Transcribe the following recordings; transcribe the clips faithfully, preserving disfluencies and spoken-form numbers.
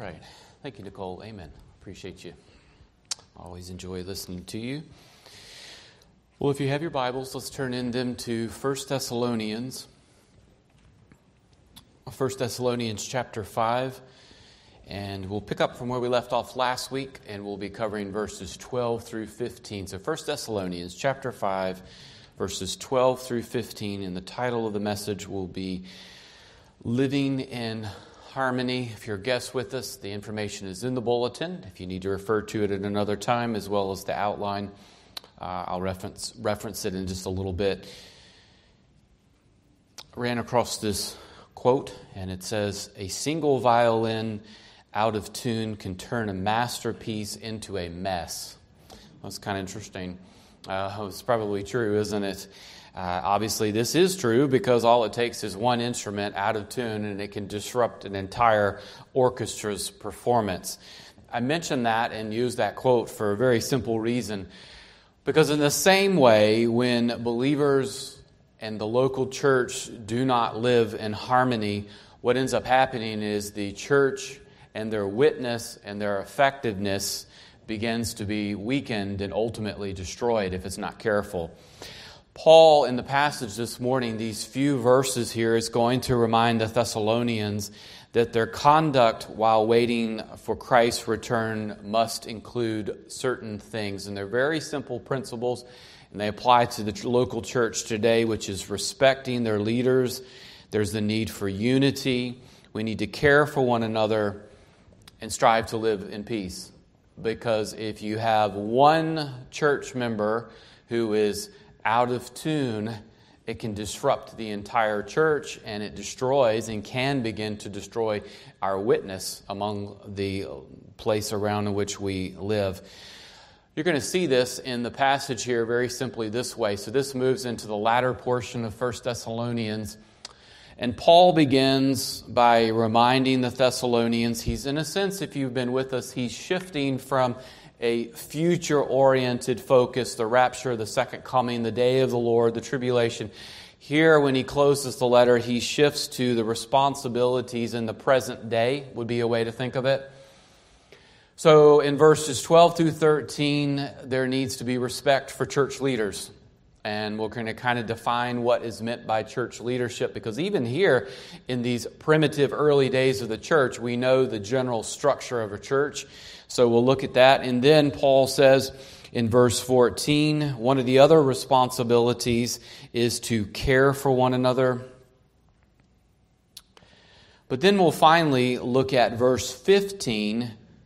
Right. Thank you, Nicole. Amen. Appreciate you. Always enjoy listening to you. Well, if you have your Bibles, let's turn in them to First Thessalonians. First Thessalonians chapter five. And we'll pick up from where we left off last week, and we'll be covering verses twelve through fifteen. So First Thessalonians chapter five, verses twelve through fifteen. And the title of the message will be Living in Harmony. If you're a guest with us, the information is in the bulletin. If you need to refer to it at another time, as well as the outline, uh, I'll reference reference it in just a little bit. I ran across this quote, and it says, "A single violin out of tune can turn a masterpiece into a mess." That's kind of interesting. Uh, it's probably true, isn't it? Uh, obviously, this is true because all it takes is one instrument out of tune and it can disrupt an entire orchestra's performance. I mention that and use that quote for a very simple reason. Because in the same way, when believers and the local church do not live in harmony, what ends up happening is the church and their witness and their effectiveness begins to be weakened and ultimately destroyed if it's not careful. Paul, in the passage this morning, these few verses here, is going to remind the Thessalonians that their conduct while waiting for Christ's return must include certain things. And they're very simple principles, and they apply to the local church today, which is respecting their leaders. There's the need for unity. We need to care for one another and strive to live in peace. Because if you have one church member who is out of tune, it can disrupt the entire church, and it destroys and can begin to destroy our witness among the place around in which we live. You're going to see this in the passage here very simply this way. So this moves into the latter portion of First Thessalonians. And Paul begins by reminding the Thessalonians, he's in a sense, if you've been with us, he's shifting from a future-oriented focus, the rapture, the second coming, the day of the Lord, the tribulation. Here, when he closes the letter, he shifts to the responsibilities in the present day, would be a way to think of it. So in verses twelve through thirteen, there needs to be respect for church leaders. And we're going to kind of define what is meant by church leadership, because even here in these primitive early days of the church, we know the general structure of a church. So we'll look at that. And then Paul says in verse fourteen, one of the other responsibilities is to care for one another. But then we'll finally look at verse fifteen.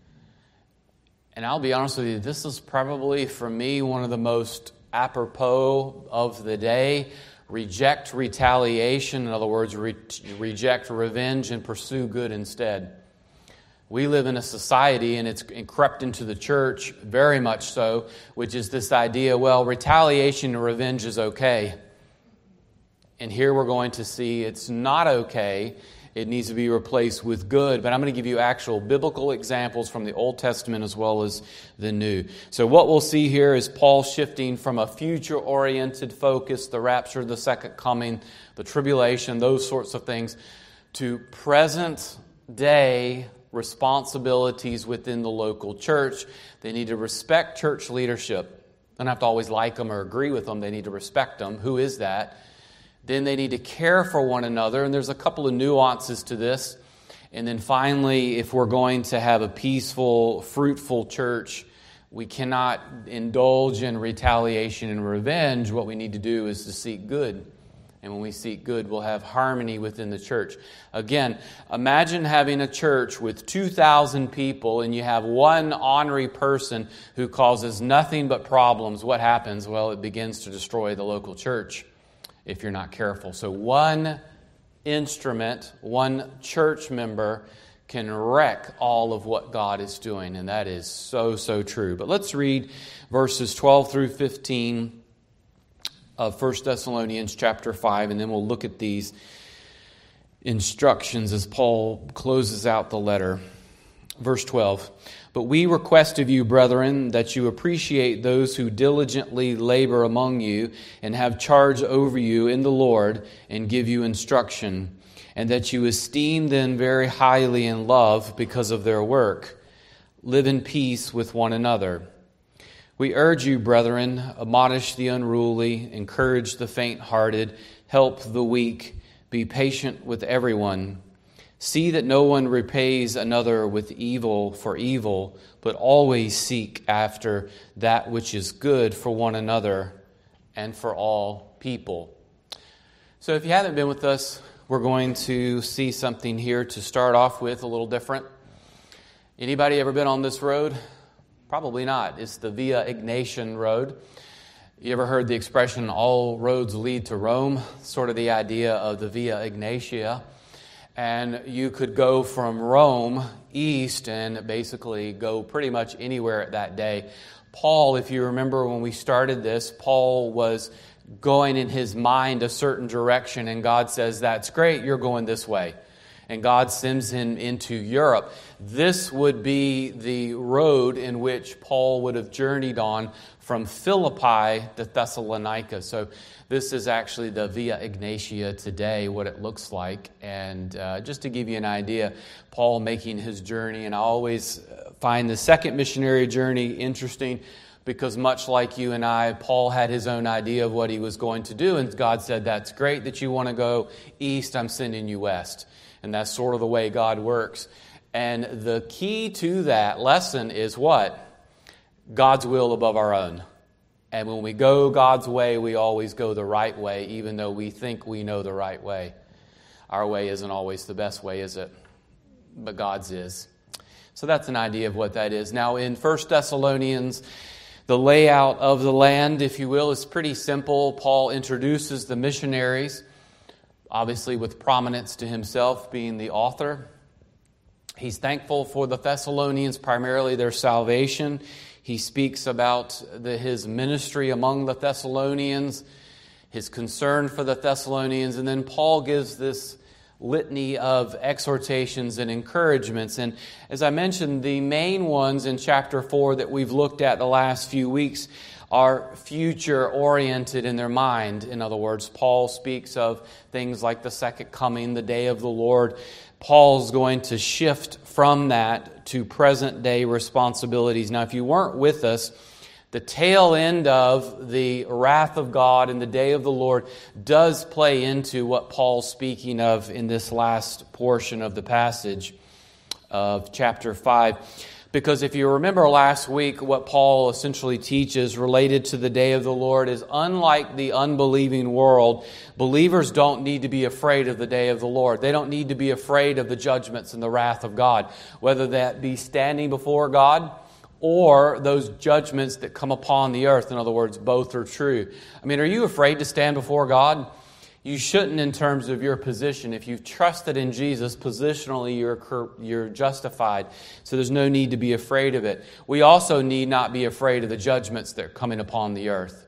And I'll be honest with you, this is probably for me one of the most apropos of the day. Reject retaliation. In other words, re- reject revenge and pursue good instead. We live in a society, and it's crept into the church very much so, which is this idea, well, retaliation and revenge is okay. And here we're going to see it's not okay. It needs to be replaced with good. But I'm going to give you actual biblical examples from the Old Testament as well as the New. So what we'll see here is Paul shifting from a future-oriented focus, the rapture, the second coming, the tribulation, those sorts of things, to present-day responsibilities within the local church. They need to respect church leadership. They don't have to always like them or agree with them. They need to respect them. Who is that? Then they need to care for one another. And there's a couple of nuances to this. And then finally, if we're going to have a peaceful, fruitful church, we cannot indulge in retaliation and revenge. What we need to do is to seek good. And when we seek good, we'll have harmony within the church. Again, imagine having a church with two thousand people and you have one ornery person who causes nothing but problems. What happens? Well, it begins to destroy the local church if you're not careful. So one instrument, one church member can wreck all of what God is doing. And that is so, so true. But let's read verses twelve through fifteen of First Thessalonians chapter five, and then we'll look at these instructions as Paul closes out the letter. Verse twelve, "But we request of you, brethren, that you appreciate those who diligently labor among you and have charge over you in the Lord and give you instruction, and that you esteem them very highly in love because of their work. Live in peace with one another. We urge you, brethren, admonish the unruly, encourage the faint-hearted, help the weak, be patient with everyone. See that no one repays another with evil for evil, but always seek after that which is good for one another and for all people. So if you haven't been with us, we're going to see something here to start off with a little different. Anybody ever been on this road? Probably not. It's the Via Ignatian Road. You ever heard the expression, all roads lead to Rome? Sort of the idea of the Via Ignatia. And you could go from Rome east and basically go pretty much anywhere that day. Paul, if you remember when we started this, Paul was going in his mind a certain direction, and God says, that's great, you're going this way. And God sends him into Europe. This would be the road in which Paul would have journeyed on from Philippi to Thessalonica. So this is actually the Via Ignatia today, what it looks like. And uh, just to give you an idea, Paul making his journey, and I always find the second missionary journey interesting because much like you and I, Paul had his own idea of what he was going to do, and God said, that's great that you want to go east, I'm sending you west. And that's sort of the way God works. And the key to that lesson is what? God's will above our own. And when we go God's way, we always go the right way, even though we think we know the right way. Our way isn't always the best way, is it? But God's is. So that's an idea of what that is. Now in First Thessalonians, the layout of the land, if you will, is pretty simple. Paul introduces the missionaries, obviously with prominence to himself being the author. He's thankful for the Thessalonians, primarily their salvation. He speaks about the, his ministry among the Thessalonians, his concern for the Thessalonians, and then Paul gives this litany of exhortations and encouragements. And as I mentioned, the main ones in chapter four that we've looked at the last few weeks are future-oriented in their mind. In other words, Paul speaks of things like the second coming, the day of the Lord. Paul's going to shift from that to present-day responsibilities. Now, if you weren't with us, the tail end of the wrath of God and the day of the Lord does play into what Paul's speaking of in this last portion of the passage of chapter five. Because if you remember last week, what Paul essentially teaches related to the day of the Lord is, unlike the unbelieving world, believers don't need to be afraid of the day of the Lord. They don't need to be afraid of the judgments and the wrath of God, whether that be standing before God or those judgments that come upon the earth. In other words, both are true. I mean, are you afraid to stand before God? You shouldn't in terms of your position. If you've trusted in Jesus, positionally you're you're justified. So there's no need to be afraid of it. We also need not be afraid of the judgments that are coming upon the earth.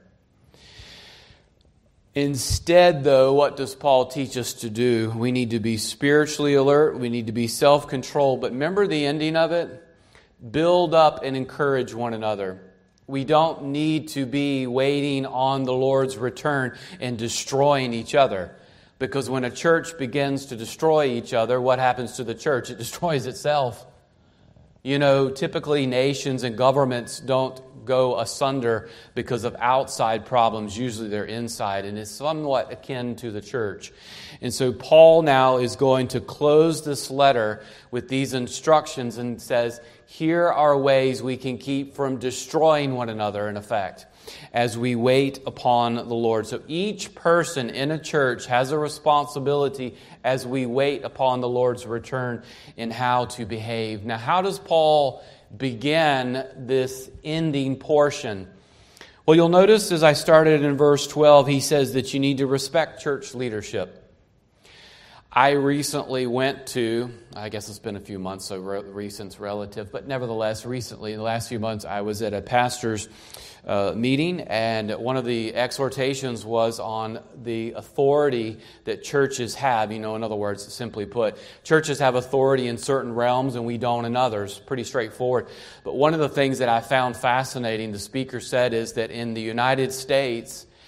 Instead, though, what does Paul teach us to do? We need to be spiritually alert. We need to be self-controlled. But remember the ending of it? Build up and encourage one another. We don't need to be waiting on the Lord's return and destroying each other. Because when a church begins to destroy each other, what happens to the church? It destroys itself. You know, typically nations and governments don't go asunder because of outside problems. Usually they're inside, and it's somewhat akin to the church. And so Paul now is going to close this letter with these instructions and says, here are ways we can keep from destroying one another, in effect, as we wait upon the Lord. So each person in a church has a responsibility as we wait upon the Lord's return in how to behave. Now, how does Paul begin this ending portion? Well, you'll notice as I started in verse twelve, he says that you need to respect church leadership. I recently went to, I guess it's been a few months, so recent's relative, but nevertheless, recently, in the last few months, I was at a pastor's uh, meeting, and one of the exhortations was on the authority that churches have. You know, in other words, simply put, churches have authority in certain realms and we don't in others. Pretty straightforward. But one of the things that I found fascinating, the speaker said, is that in the United States,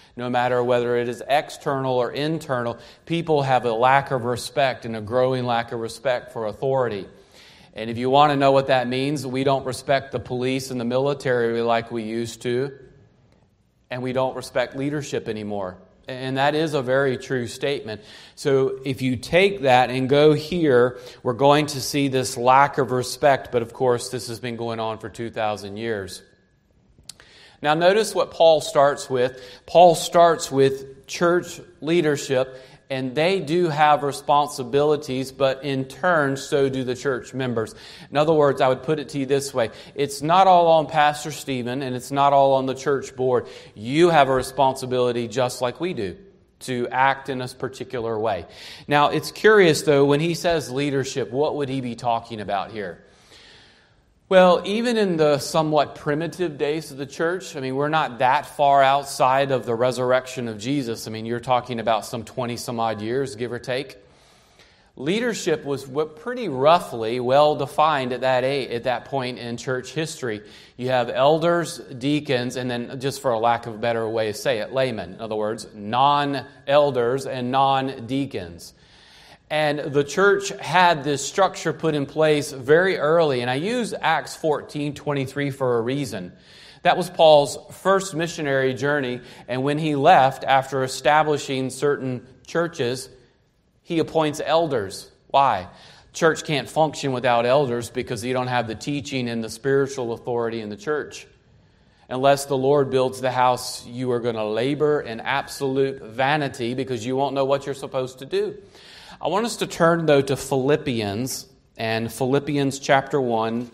No matter whether it is external or internal, people have a lack of respect and a growing lack of respect for authority. And if you want to know what that means, we don't respect the police and the military like we used to. And we don't respect leadership anymore. And that is a very true statement. So if you take that and go here, we're going to see this lack of respect. But of course, this has been going on for two thousand years. Now notice what Paul starts with. Paul starts with church leadership. And they do have responsibilities, but in turn, so do the church members. In other words, I would put it to you this way. It's not all on Pastor Stephen, and it's not all on the church board. You have a responsibility just like we do to act in a particular way. Now, it's curious, though, when he says leadership, what would he be talking about here? Well, even in the somewhat primitive days of the church, I mean, we're not that far outside of the resurrection of Jesus. I mean, you're talking about some twenty some odd years, give or take. Leadership was pretty roughly well defined at that age, at that point in church history. You have elders, deacons, and then, just for a lack of a better way to say it, laymen. In other words, non-elders and non-deacons. And the church had this structure put in place very early. And I use Acts fourteen twenty-three for a reason. That was Paul's first missionary journey. And when he left, after establishing certain churches, he appoints elders. Why? Church can't function without elders because you don't have the teaching and the spiritual authority in the church. Unless the Lord builds the house, you are going to labor in absolute vanity because you won't know what you're supposed to do. I want us to turn, though, to Philippians, and Philippians chapter one.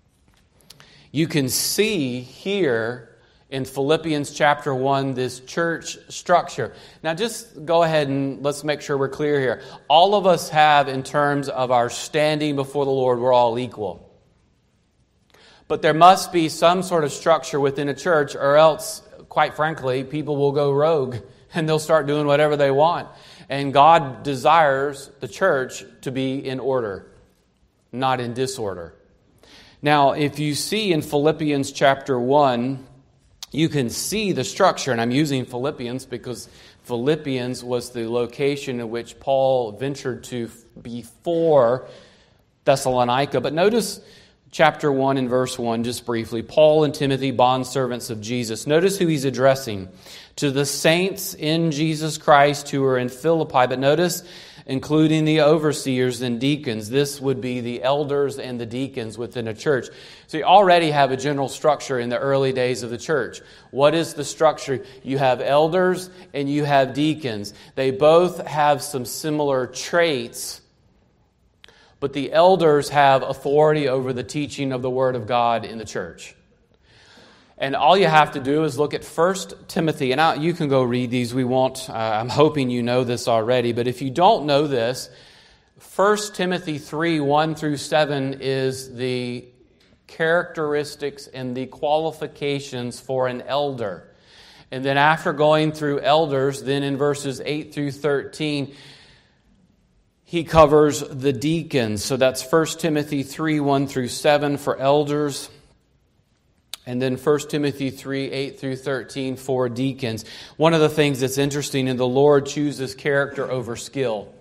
You can see here in Philippians chapter one this church structure. Now, just go ahead and let's make sure we're clear here. All of us have, in terms of our standing before the Lord, we're all equal. But there must be some sort of structure within a church, or else, quite frankly, people will go rogue and they'll start doing whatever they want. And God desires the church to be in order, not in disorder. Now, if you see in Philippians chapter one, you can see the structure. And I'm using Philippians because Philippians was the location in which Paul ventured to before Thessalonica. But notice chapter one and verse one, just briefly. Paul and Timothy, bondservants of Jesus. Notice who he's addressing. To the saints in Jesus Christ who are in Philippi. But notice, including the overseers and deacons. This would be the elders and the deacons within a church. So you already have a general structure in the early days of the church. What is the structure? You have elders and you have deacons. They both have some similar traits. But the elders have authority over the teaching of the Word of God in the church. And all you have to do is look at First Timothy. And I, you can go read these. We won't. Uh, I'm hoping you know this already. But if you don't know this, First Timothy three, one through seven is the characteristics and the qualifications for an elder. And then after going through elders, then in verses eight through thirteen, he covers the deacons. So that's First Timothy three, one through seven for elders. And then First Timothy three, eight through thirteen for deacons. One of the things that's interesting is the Lord chooses character over skill.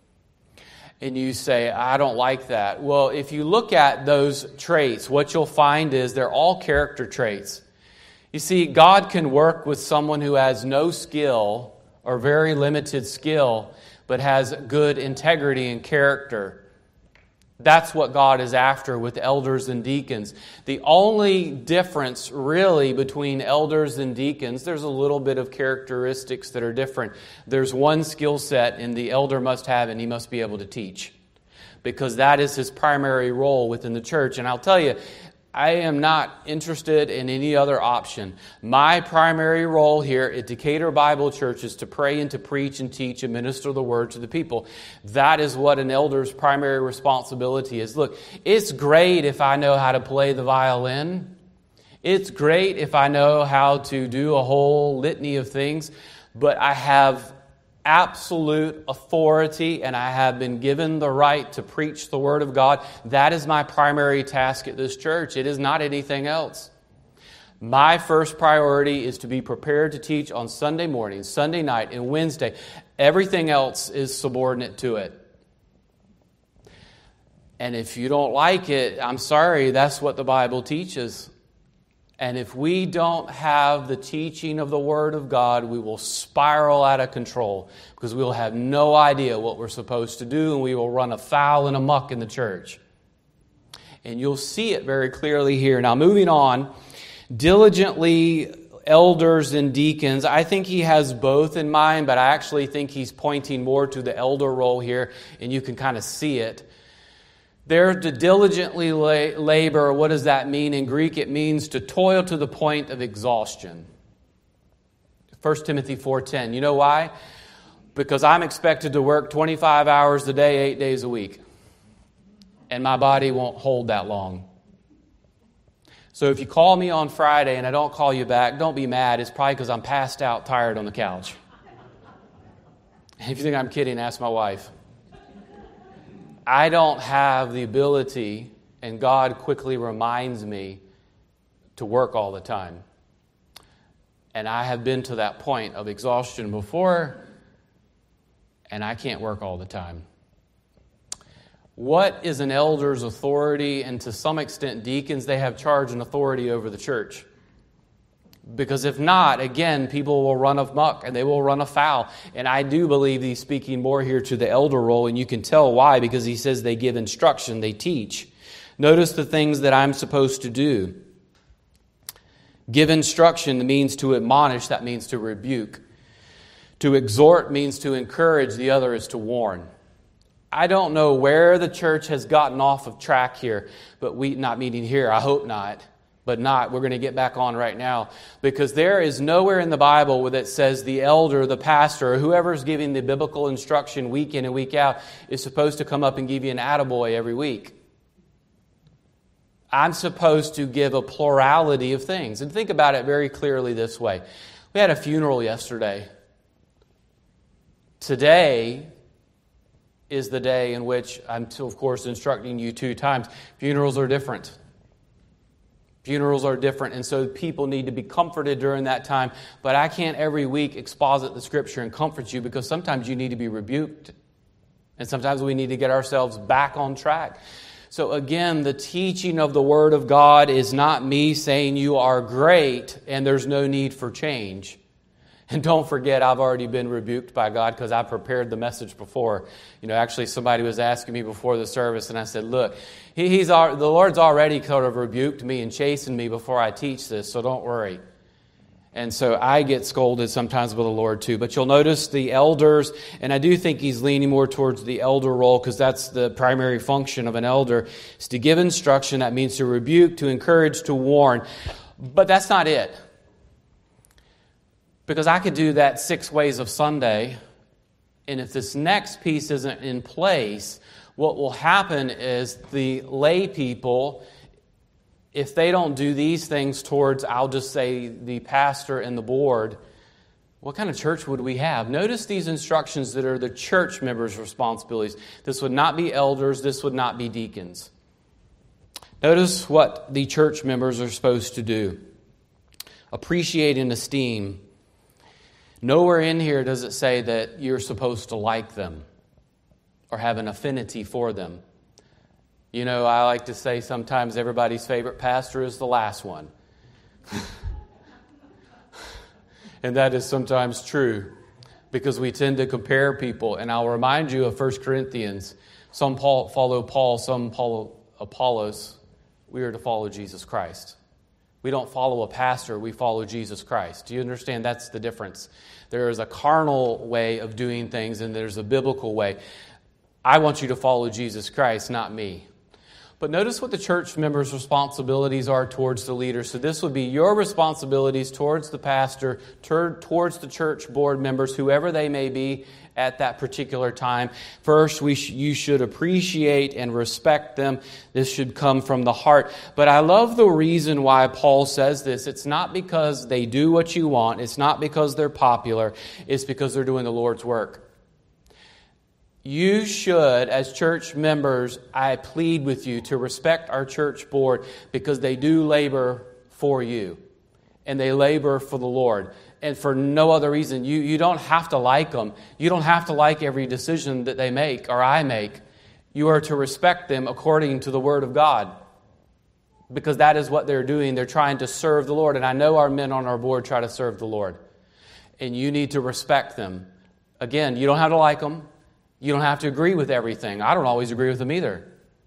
And you say, I don't like that. Well, if you look at those traits, what you'll find is they're all character traits. You see, God can work with someone who has no skill or very limited skill, but has good integrity and character. That's what God is after with elders and deacons. The only difference really between elders and deacons, there's a little bit of characteristics that are different. There's one skill set and the elder must have, and he must be able to teach. Because that is his primary role within the church. And I'll tell you, I am not interested in any other option. My primary role here at Decatur Bible Church is to pray and to preach and teach and minister the word to the people. That is what an elder's primary responsibility is. Look, it's great if I know how to play the violin. It's great if I know how to do a whole litany of things. But I have absolute authority, and I have been given the right to preach the Word of God. That is my primary task at this church. It is not anything else. My first priority is to be prepared to teach on Sunday morning, Sunday night, and Wednesday. Everything else is subordinate to it. And if you don't like it, I'm sorry, that's what the Bible teaches. And if we don't have the teaching of the Word of God, we will spiral out of control because we will have no idea what we're supposed to do, and we will run afoul and amok in the church. And you'll see it very clearly here. Now, moving on, diligently elders and deacons. I think he has both in mind, but I actually think he's pointing more to the elder role here, and you can kind of see it. They're to diligently labor. What does that mean? In Greek, it means to toil to the point of exhaustion. First Timothy four ten. You know why? Because I'm expected to work twenty-five hours a day, eight days a week. And my body won't hold that long. So if you call me on Friday and I don't call you back, don't be mad. It's probably because I'm passed out, tired on the couch. If you think I'm kidding, ask my wife. I don't have the ability, and God quickly reminds me to work all the time. And I have been to that point of exhaustion before, and I can't work all the time. What is an elder's authority? And to some extent, deacons, they have charge and authority over the church. Because if not, again, people will run amok and they will run afoul. And I do believe he's speaking more here to the elder role, and you can tell why, because he says they give instruction, they teach. Notice the things that I'm supposed to do. Give instruction means to admonish, that means to rebuke. To exhort means to encourage, the other is to warn. I don't know where the church has gotten off of track here, but we, not meeting here, I hope not. But not, we're going to get back on right now. Because there is nowhere in the Bible where it says the elder, the pastor, or whoever's giving the biblical instruction week in and week out is supposed to come up and give you an attaboy every week. I'm supposed to give a plurality of things. And think about it very clearly this way. We had a funeral yesterday. Today is the day in which I'm, of course, instructing you two times. Funerals are different. Funerals are different, and so people need to be comforted during that time. But I can't every week exposit the Scripture and comfort you, because sometimes you need to be rebuked. And sometimes we need to get ourselves back on track. So again, the teaching of the Word of God is not me saying you are great and there's no need for change. And don't forget, I've already been rebuked by God because I prepared the message before. You know, actually somebody was asking me before the service, and I said, look, he, he's the Lord's already kind of rebuked me and chastened me before I teach this, so don't worry. And so I get scolded sometimes by the Lord too. But you'll notice the elders, and I do think he's leaning more towards the elder role, because that's the primary function of an elder, is to give instruction. That means to rebuke, to encourage, to warn. But that's not it. Because I could do that six ways of Sunday, and if this next piece isn't in place, what will happen is the lay people, if they don't do these things towards, I'll just say, the pastor and the board, what kind of church would we have? Notice these instructions that are the church members' responsibilities. This would not be elders. This would not be deacons. Notice what the church members are supposed to do. Appreciate and esteem. Nowhere in here does it say that you're supposed to like them or have an affinity for them. You know, I like to say sometimes everybody's favorite pastor is the last one. And that is sometimes true, because we tend to compare people. And I'll remind you of First Corinthians. Some Paul, follow Paul, some follow Apollos. We are to follow Jesus Christ. We don't follow a pastor, we follow Jesus Christ. Do you understand? That's the difference. There is a carnal way of doing things, and there's a biblical way. I want you to follow Jesus Christ, not me. But notice what the church members' responsibilities are towards the leader. So this would be your responsibilities towards the pastor, towards the church board members, whoever they may be at that particular time. First, we sh- you should appreciate and respect them. This should come from the heart. But I love the reason why Paul says this. It's not because they do what you want. It's not because they're popular. It's because they're doing the Lord's work. You should, as church members, I plead with you to respect our church board, because they do labor for you. and they labor for the Lord. And for no other reason. You, you don't have to like them. You don't have to like every decision that they make or I make. You are to respect them according to the Word of God. Because that is what they're doing. They're trying to serve the Lord. And I know our men on our board try to serve the Lord. And you need to respect them. Again, you don't have to like them. You don't have to agree with everything. I don't always agree with them either.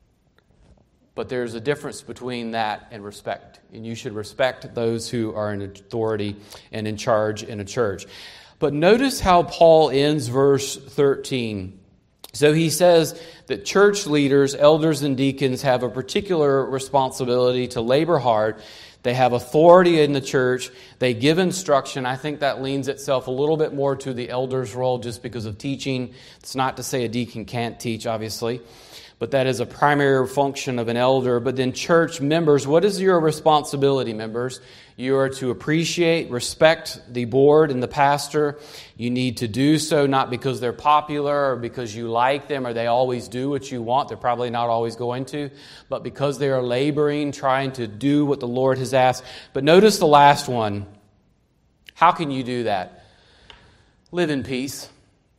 But there's a difference between that and respect. And you should respect those who are in authority and in charge in a church. But notice how Paul ends verse thirteen. So he says that church leaders, elders, and deacons have a particular responsibility to labor hard. They have authority in the church. They give instruction. I think that leans itself a little bit more to the elder's role just because of teaching. It's not to say a deacon can't teach, obviously. But that is a primary function of an elder. But then church members, what is your responsibility, members? You are to appreciate, respect the board and the pastor. You need to do so not because they're popular or because you like them or they always do what you want. They're probably not always going to. But because they are laboring, trying to do what the Lord has asked. But notice the last one. How can you do that? Live in peace.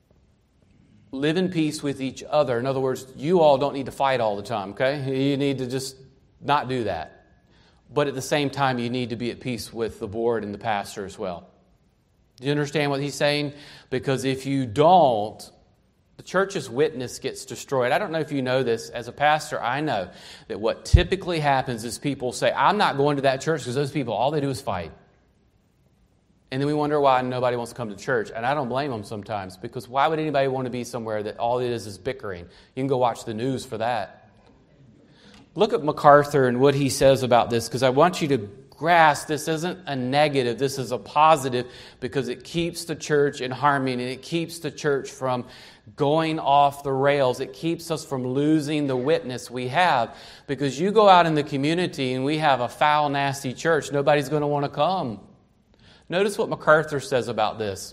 Live in peace with each other. In other words, you all don't need to fight all the time, okay? You need to just not do that. But at the same time, you need to be at peace with the board and the pastor as well. Do you understand what he's saying? Because if you don't, the church's witness gets destroyed. I don't know if you know this. As a pastor, I know that what typically happens is people say, I'm not going to that church because those people, all they do is fight. And then we wonder why nobody wants to come to church. And I don't blame them sometimes, because why would anybody want to be somewhere that all it is is bickering? You can go watch the news for that. Look at MacArthur and what he says about this, because I want you to grasp this isn't a negative, this is a positive, because it keeps the church in harmony and it keeps the church from going off the rails. It keeps us from losing the witness we have, because you go out in the community and we have a foul, nasty church, nobody's going to want to come. Notice what MacArthur says about this.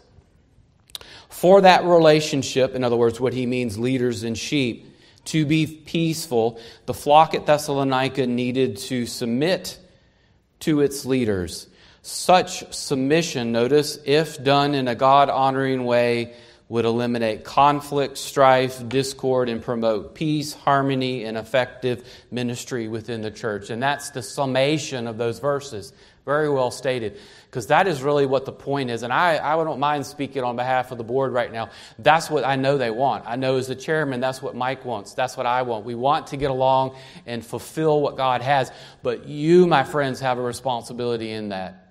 For that relationship, in other words, what he means, leaders and sheep, to be peaceful, the flock at Thessalonica needed to submit to its leaders. Such submission, notice, if done in a God-honoring way, would eliminate conflict, strife, discord, and promote peace, harmony, and effective ministry within the church. And that's the summation of those verses. Very well stated. Because that is really what the point is. And I, I don't mind speaking on behalf of the board right now. That's what I know they want. I know as the chairman, that's what Mike wants. That's what I want. We want to get along and fulfill what God has. But you, my friends, have a responsibility in that.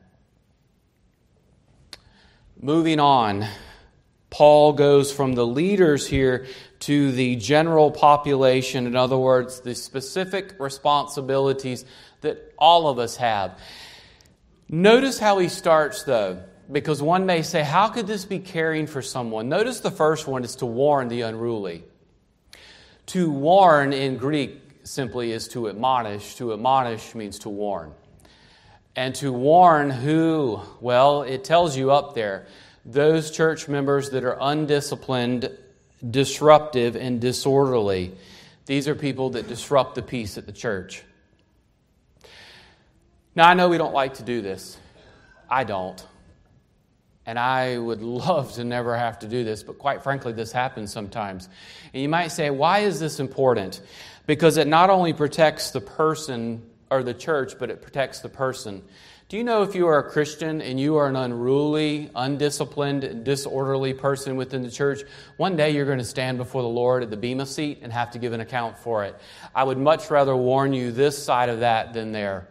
Moving on. Paul goes from the leaders here to the general population. In other words, the specific responsibilities that all of us have. Notice how he starts, though, because one may say, how could this be caring for someone? Notice the first one is to warn the unruly. To warn in Greek simply is to admonish. To admonish means to warn. And to warn who? Well, it tells you up there. Those church members that are undisciplined, disruptive, and disorderly. These are people that disrupt the peace at the church. Now, I know we don't like to do this. I don't. And I would love to never have to do this, but quite frankly, this happens sometimes. And you might say, why is this important? Because it not only protects the person or the church, but it protects the person. Do you know if you are a Christian and you are an unruly, undisciplined, disorderly person within the church, one day you're going to stand before the Lord at the bema seat and have to give an account for it. I would much rather warn you this side of that than there.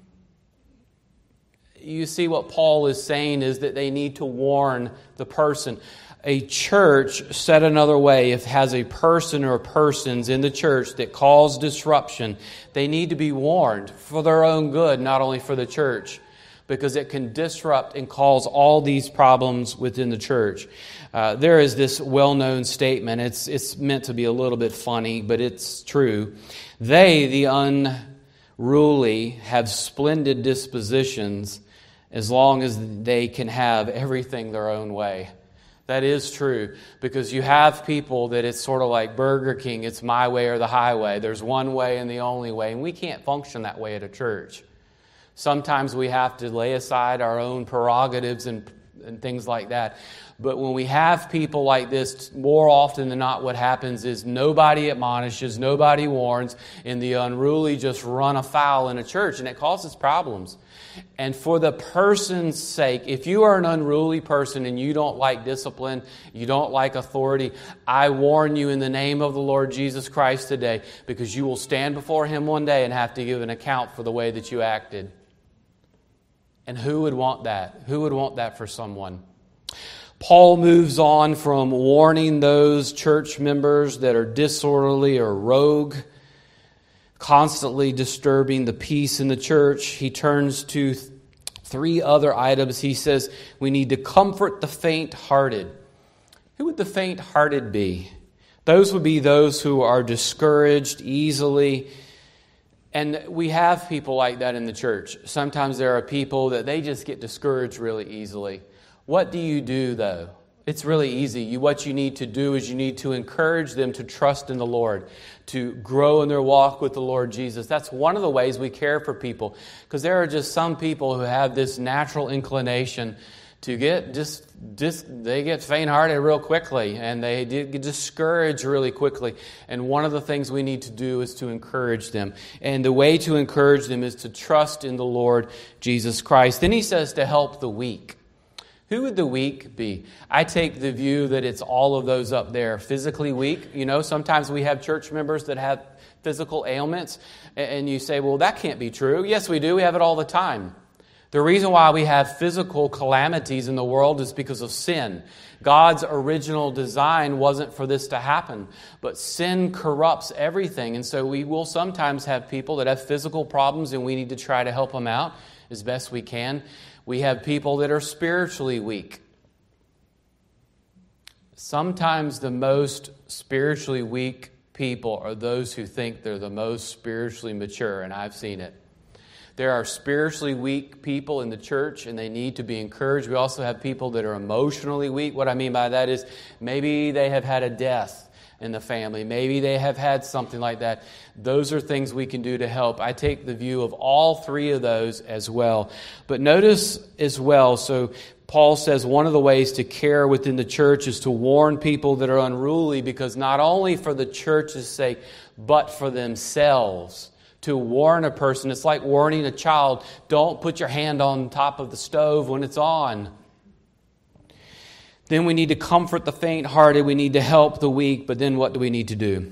You see what Paul is saying is that they need to warn the person. A church, said another way, if it has a person or persons in the church that cause disruption, they need to be warned for their own good, not only for the church, because it can disrupt and cause all these problems within the church. Uh, there is this well-known statement. It's, it's meant to be a little bit funny, but it's true. They, the unruly, have splendid dispositions as long as they can have everything their own way. That is true, because you have people that it's sort of like Burger King, it's my way or the highway. There's one way and the only way, and we can't function that way at a church. Sometimes we have to lay aside our own prerogatives and, and things like that. But when we have people like this, more often than not, what happens is nobody admonishes, nobody warns, and the unruly just run afoul in a church, and it causes problems. And for the person's sake, if you are an unruly person and you don't like discipline, you don't like authority, I warn you in the name of the Lord Jesus Christ today, because you will stand before Him one day and have to give an account for the way that you acted. And who would want that? Who would want that for someone? Paul moves on from warning those church members that are disorderly or rogue, constantly disturbing the peace in the church. He turns to th- three other items. He says we need to comfort the faint-hearted. Who would the faint-hearted be? Those would be those who are discouraged easily. And we have people like that in the church. Sometimes there are people that they just get discouraged really easily. What do you do, though? It's really easy. You, what you need to do is you need to encourage them to trust in the Lord, to grow in their walk with the Lord Jesus. That's one of the ways we care for people, because there are just some people who have this natural inclination to get just, just they get faint-hearted real quickly, and they get discouraged really quickly. And one of the things we need to do is to encourage them. And the way to encourage them is to trust in the Lord Jesus Christ. Then he says to help the weak. Who would the weak be? I take the view that it's all of those up there. Physically weak. You know, sometimes we have church members that have physical ailments, and you say, well, that can't be true. Yes, we do. We have it all the time. The reason why we have physical calamities in the world is because of sin. God's original design wasn't for this to happen, but sin corrupts everything. And so we will sometimes have people that have physical problems, and we need to try to help them out as best we can. We have people that are spiritually weak. Sometimes the most spiritually weak people are those who think they're the most spiritually mature, and I've seen it. There are spiritually weak people in the church, and they need to be encouraged. We also have people that are emotionally weak. What I mean by that is maybe they have had a death in the family. Maybe they have had something like that. Those are things we can do to help. I take the view of all three of those as well. But notice as well, so Paul says one of the ways to care within the church is to warn people that are unruly, because not only for the church's sake, but for themselves. To warn a person, it's like warning a child, don't put your hand on top of the stove when it's on. Then we need to comfort the faint-hearted. We need to help the weak. But then what do we need to do?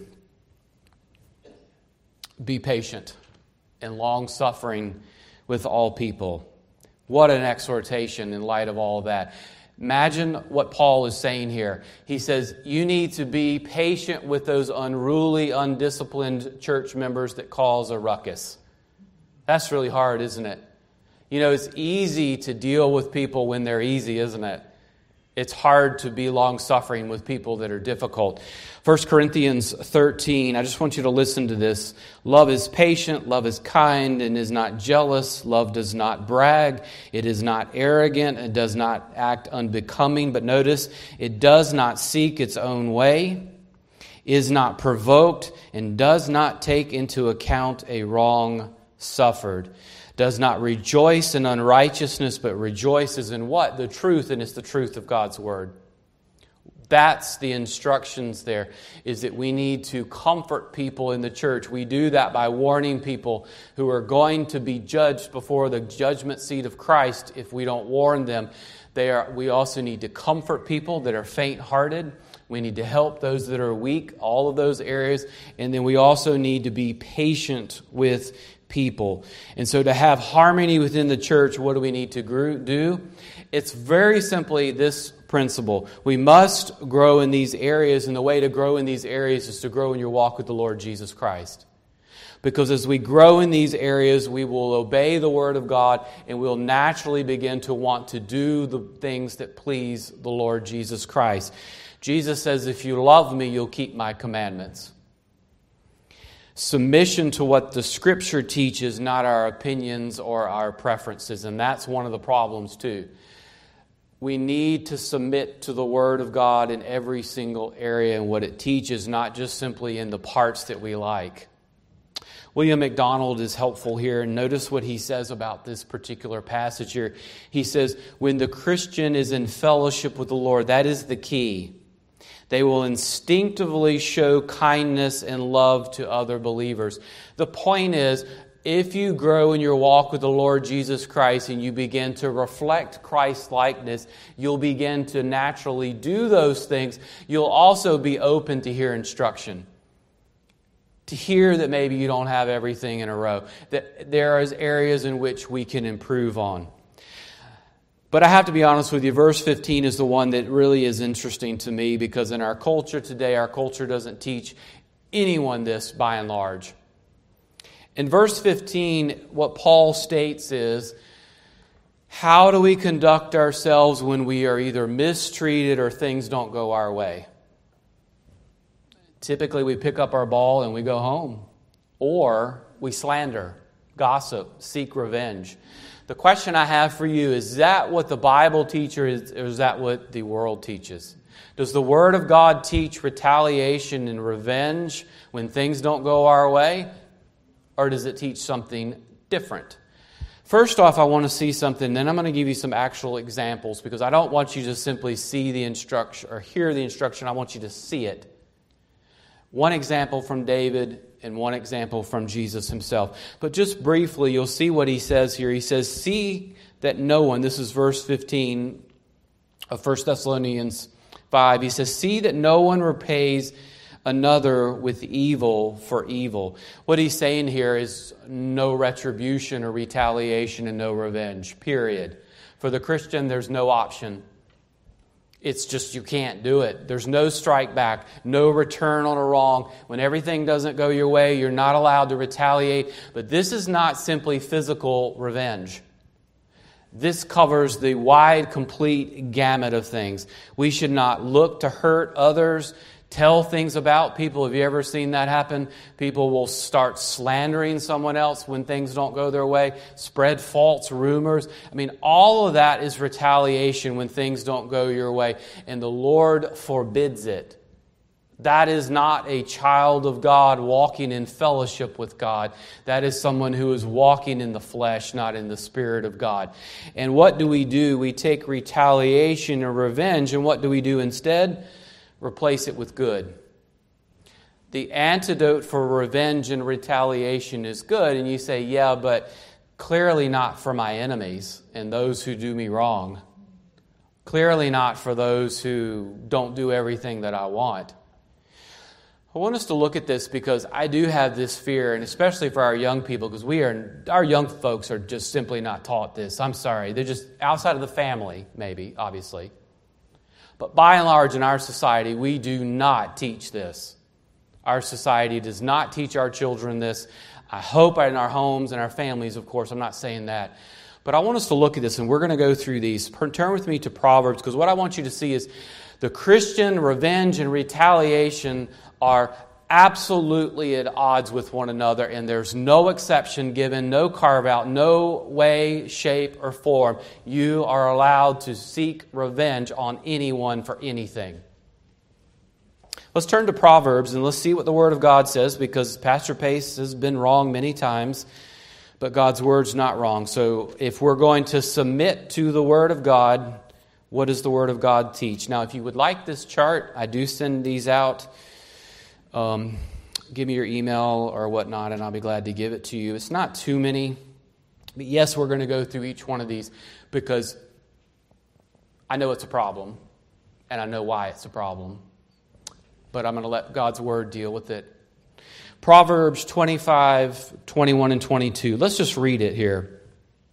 Be patient and long-suffering with all people. What an exhortation in light of all of that. Imagine what Paul is saying here. He says, you need to be patient with those unruly, undisciplined church members that cause a ruckus. That's really hard, isn't it? You know, it's easy to deal with people when they're easy, isn't it? It's hard to be long-suffering with people that are difficult. First Corinthians thirteen, I just want you to listen to this. Love is patient, love is kind, and is not jealous. Love does not brag. It is not arrogant. It does not act unbecoming. But notice, it does not seek its own way, is not provoked, and does not take into account a wrong suffered. Does not rejoice in unrighteousness, but rejoices in what? The truth, and it's the truth of God's Word. That's the instructions there, is that we need to comfort people in the church. We do that by warning people who are going to be judged before the judgment seat of Christ if we don't warn them. They are. We also need to comfort people that are faint-hearted. We need to help those that are weak, all of those areas. And then we also need to be patient with people. And so to have harmony within the church, what do we need to do? It's very simply this principle. We must grow in these areas, and the way to grow in these areas is to grow in your walk with the Lord Jesus Christ. Because as we grow in these areas, we will obey the Word of God, and we'll naturally begin to want to do the things that please the Lord Jesus Christ. Jesus says, if you love me, you'll keep my commandments. Submission to what the Scripture teaches, not our opinions or our preferences. And that's one of the problems too. We need to submit to the Word of God in every single area and what it teaches, not just simply in the parts that we like. William MacDonald is helpful here, and notice what he says about this particular passage here. He says, when the Christian is in fellowship with the Lord, that is the key. They will instinctively show kindness and love to other believers. The point is, if you grow in your walk with the Lord Jesus Christ and you begin to reflect Christ's likeness, you'll begin to naturally do those things. You'll also be open to hear instruction. To hear that maybe you don't have everything in a row. That there is areas in which we can improve on. But I have to be honest with you, verse fifteen is the one that really is interesting to me, because in our culture today, our culture doesn't teach anyone this by and large. In verse fifteen, what Paul states is, how do we conduct ourselves when we are either mistreated or things don't go our way? Typically, we pick up our ball and we go home. Or we slander, gossip, seek revenge. The question I have for you, is that what the Bible teaches, or is that what the world teaches? Does the Word of God teach retaliation and revenge when things don't go our way? Or does it teach something different? First off, I want to see something, then I'm going to give you some actual examples, because I don't want you to simply see the instruction or hear the instruction. I want you to see it. One example from David and one example from Jesus himself. But just briefly, you'll see what he says here. He says, see that no one, this is verse fifteen of First Thessalonians five. He says, see that no one repays another with evil for evil. What he's saying here is no retribution or retaliation and no revenge, period. For the Christian, there's no option. It's just you can't do it. There's no strike back, no return on a wrong. When everything doesn't go your way, you're not allowed to retaliate. But this is not simply physical revenge. This covers the wide, complete gamut of things. We should not look to hurt others, tell things about people. Have you ever seen that happen? People will start slandering someone else when things don't go their way, spread false rumors. I mean, all of that is retaliation when things don't go your way, and the Lord forbids it. That is not a child of God walking in fellowship with God. That is someone who is walking in the flesh, not in the Spirit of God. And what do we do? We take retaliation or revenge, and what do we do instead? Replace it with good. The antidote for revenge and retaliation is good. And you say, yeah, but clearly not for my enemies and those who do me wrong. Clearly not for those who don't do everything that I want. I want us to look at this because I do have this fear, and especially for our young people, because we are, our young folks are just simply not taught this. I'm sorry. They're just outside of the family, maybe, obviously. But by and large in our society, we do not teach this. Our society does not teach our children this. I hope in our homes and our families, of course, I'm not saying that. But I want us to look at this, and we're going to go through these. Turn with me to Proverbs, because what I want you to see is the Christian revenge and retaliation are absolutely at odds with one another, and there's no exception given, no carve-out, no way, shape, or form. You are allowed to seek revenge on anyone for anything. Let's turn to Proverbs and let's see what the Word of God says, because Pastor Pace has been wrong many times, but God's Word's not wrong. So if we're going to submit to the Word of God, what does the Word of God teach? Now, if you would like this chart, I do send these out. Um, give me your email or whatnot, and I'll be glad to give it to you. It's not too many, but yes, we're going to go through each one of these because I know it's a problem, and I know why it's a problem. But I'm going to let God's Word deal with it. Proverbs twenty-five, twenty-one, and twenty-two. Let's just read it here.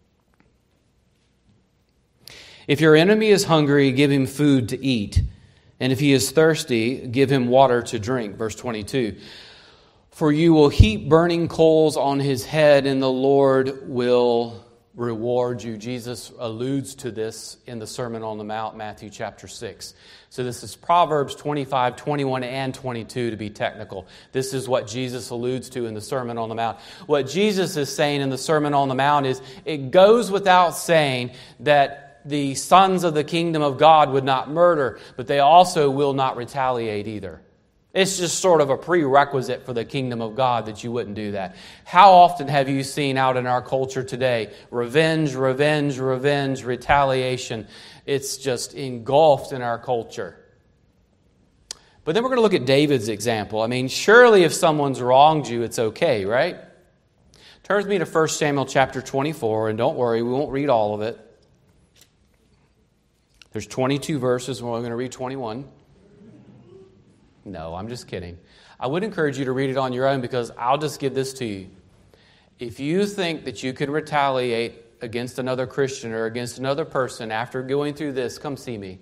If your enemy is hungry, give him food to eat. And if he is thirsty, give him water to drink. Verse twenty-two. For you will heap burning coals on his head, and the Lord will reward you. Jesus alludes to this in the Sermon on the Mount, Matthew chapter six. So this is Proverbs twenty-five, twenty-one, and twenty-two to be technical. This is what Jesus alludes to in the Sermon on the Mount. What Jesus is saying in the Sermon on the Mount is, it goes without saying that the sons of the kingdom of God would not murder, but they also will not retaliate either. It's just sort of a prerequisite for the kingdom of God that you wouldn't do that. How often have you seen out in our culture today, revenge, revenge, revenge, retaliation? It's just engulfed in our culture. But then we're going to look at David's example. I mean, surely if someone's wronged you, it's okay, right? Turn with me to First Samuel chapter twenty-four, and don't worry, we won't read all of it. There's twenty-two verses, and we're going to read twenty-one. No, I'm just kidding. I would encourage you to read it on your own because I'll just give this to you. If you think that you can retaliate against another Christian or against another person after going through this, come see me.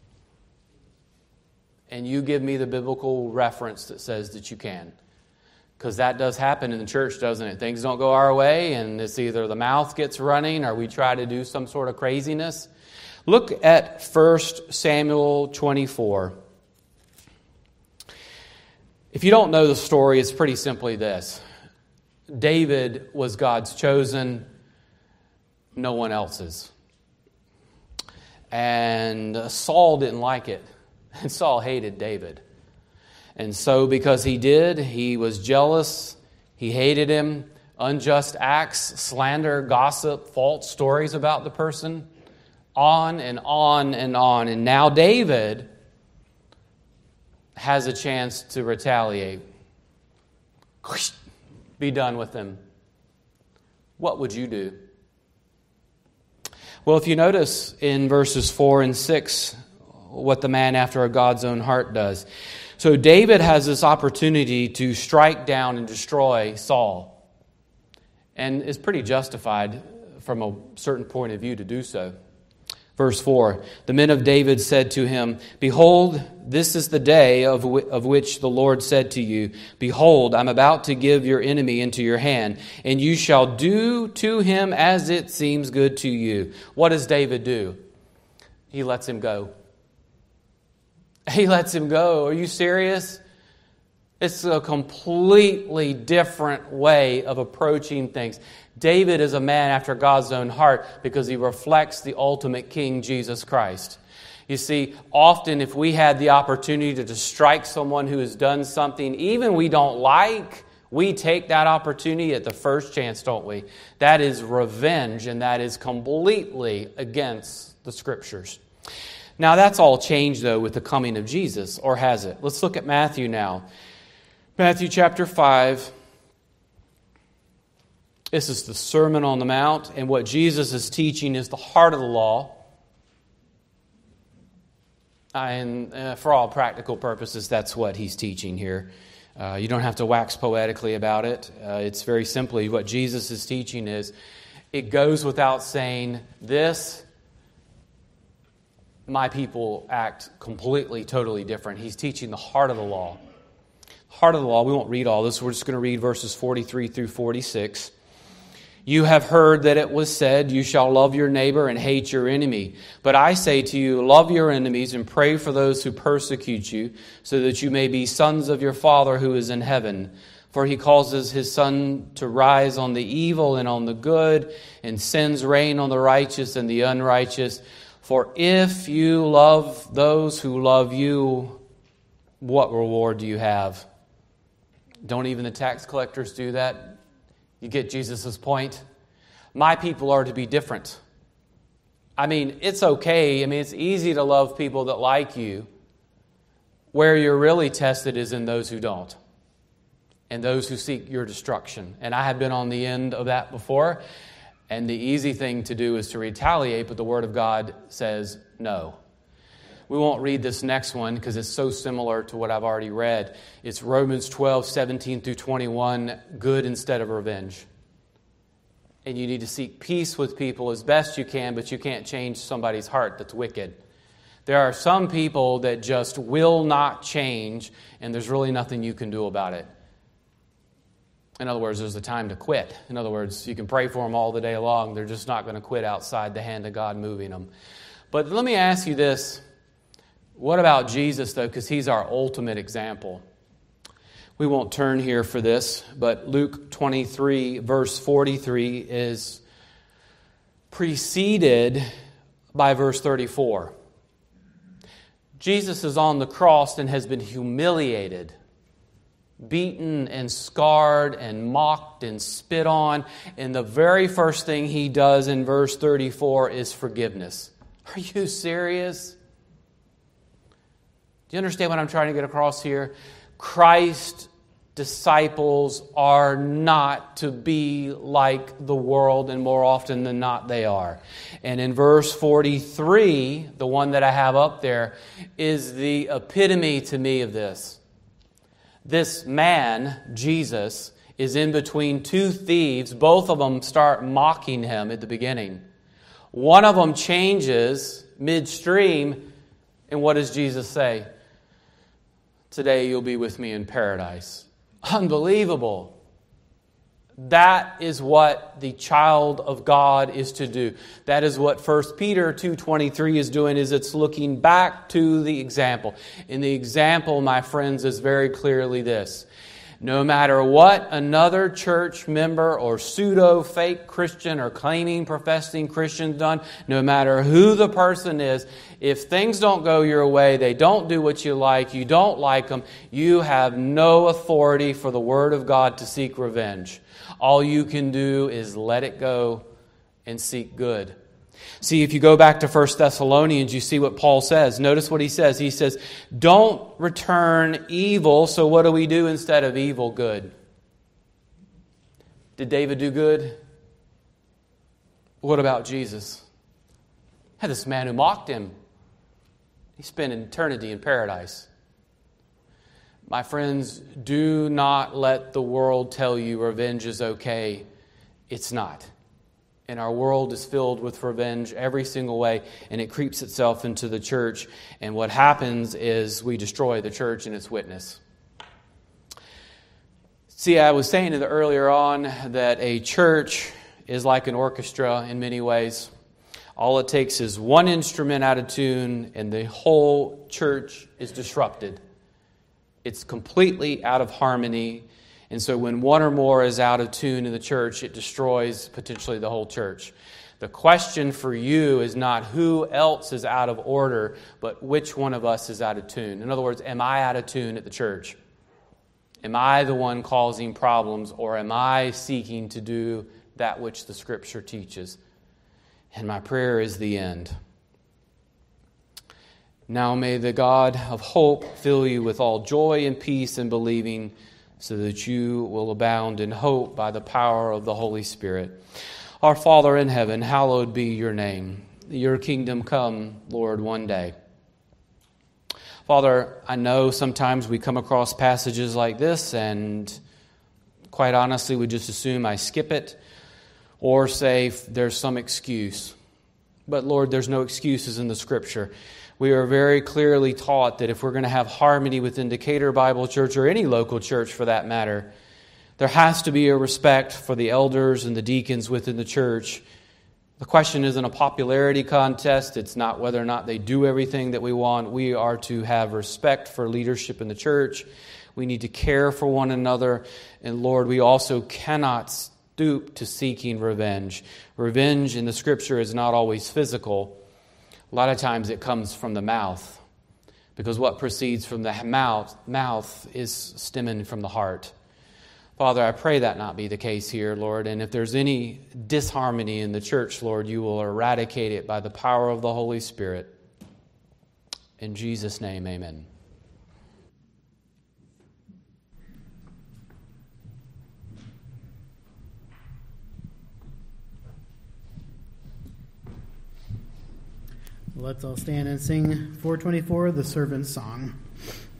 And you give me the biblical reference that says that you can. Because that does happen in the church, doesn't it? Things don't go our way, and it's either the mouth gets running or we try to do some sort of craziness. Look at First Samuel twenty-four. If you don't know the story, it's pretty simply this. David was God's chosen, no one else's. And Saul didn't like it. And Saul hated David. And so because he did, he was jealous, he hated him, unjust acts, slander, gossip, false stories about the person, on and on and on. And now David has a chance to retaliate. Be done with him. What would you do? Well, if you notice in verses four and six, what the man after God's own heart does. So David has this opportunity to strike down and destroy Saul. And is pretty justified from a certain point of view to do so. Verse four, the men of David said to him, "Behold, this is the day of, w- of which the Lord said to you, Behold, I'm about to give your enemy into your hand, and you shall do to him as it seems good to you." What does David do? He lets him go. He lets him go. Are you serious? It's a completely different way of approaching things. David is a man after God's own heart because he reflects the ultimate King, Jesus Christ. You see, often if we had the opportunity to strike someone who has done something even we don't like, we take that opportunity at the first chance, don't we? That is revenge, and that is completely against the Scriptures. Now, that's all changed, though, with the coming of Jesus, or has it? Let's look at Matthew now. Matthew chapter five. This is the Sermon on the Mount, and what Jesus is teaching is the heart of the law. And uh, for all practical purposes, that's what he's teaching here. Uh, you don't have to wax poetically about it. Uh, it's very simply what Jesus is teaching is, it goes without saying, this, my people act completely, totally different. He's teaching the heart of the law. Heart of the law, we won't read all this. We're just going to read verses forty-three through forty-six. You have heard that it was said, you shall love your neighbor and hate your enemy. But I say to you, love your enemies and pray for those who persecute you, so that you may be sons of your Father who is in heaven. For he causes his sun to rise on the evil and on the good, and sends rain on the righteous and the unrighteous. For if you love those who love you, what reward do you have? Don't even the tax collectors do that? You get Jesus' point. My people are to be different. I mean, it's okay. I mean, it's easy to love people that like you. Where you're really tested is in those who don't. And those who seek your destruction. And I have been on the end of that before. And the easy thing to do is to retaliate, but the Word of God says no. We won't read this next one because it's so similar to what I've already read. It's Romans twelve, seventeen through twenty-one, good instead of revenge. And you need to seek peace with people as best you can, but you can't change somebody's heart that's wicked. There are some people that just will not change, and there's really nothing you can do about it. In other words, there's a time to quit. In other words, you can pray for them all the day long. They're just not going to quit outside the hand of God moving them. But let me ask you this. What about Jesus, though? Because he's our ultimate example. We won't turn here for this, but Luke twenty-three, verse forty-three is preceded by verse thirty-four. Jesus is on the cross and has been humiliated, beaten and scarred and mocked and spit on. And the very first thing he does in verse thirty-four is forgiveness. Are you serious? Do you understand what I'm trying to get across here? Christ's disciples are not to be like the world, and more often than not they are. And in verse forty-three, the one that I have up there, is the epitome to me of this. This man, Jesus, is in between two thieves. Both of them start mocking him at the beginning. One of them changes midstream, and what does Jesus say? Today you'll be with me in paradise. Unbelievable. That is what the child of God is to do. That is what First Peter two twenty-three is doing, is it's looking back to the example. And the example, my friends, is very clearly this. No matter what another church member or pseudo-fake Christian or claiming, professing Christian done, no matter who the person is, if things don't go your way, they don't do what you like, you don't like them, you have no authority for the Word of God to seek revenge. All you can do is let it go and seek good. See, if you go back to First Thessalonians, you see what Paul says. Notice what he says. He says, don't return evil. So what do we do instead of evil? Good. Did David do good? What about Jesus? Had this man who mocked him. He spent eternity in paradise. My friends, do not let the world tell you revenge is okay. It's not. And our world is filled with revenge every single way, and it creeps itself into the church. And what happens is we destroy the church and its witness. See, I was saying earlier on that a church is like an orchestra in many ways. All it takes is one instrument out of tune, and the whole church is disrupted. It's completely out of harmony. And so when one or more is out of tune in the church, it destroys potentially the whole church. The question for you is not who else is out of order, but which one of us is out of tune. In other words, am I out of tune at the church? Am I the one causing problems, or am I seeking to do that which the Scripture teaches? And my prayer is the end. Now may the God of hope fill you with all joy and peace in believing, so that you will abound in hope by the power of the Holy Spirit. Our Father in heaven, hallowed be your name. Your kingdom come, Lord, one day. Father, I know sometimes we come across passages like this, and quite honestly, we just assume I skip it or say there's some excuse. But Lord, there's no excuses in the Scripture. We are very clearly taught that if we're going to have harmony within Decatur Bible Church, or any local church for that matter, there has to be a respect for the elders and the deacons within the church. The question isn't a popularity contest. It's not whether or not they do everything that we want. We are to have respect for leadership in the church. We need to care for one another. And Lord, we also cannot stoop to seeking revenge. Revenge in the Scripture is not always physical. A lot of times it comes from the mouth, because what proceeds from the mouth, mouth is stemming from the heart. Father, I pray that not be the case here, Lord. And if there's any disharmony in the church, Lord, you will eradicate it by the power of the Holy Spirit. In Jesus' name, amen. Let's all stand and sing four twenty-four, the Servant's Song.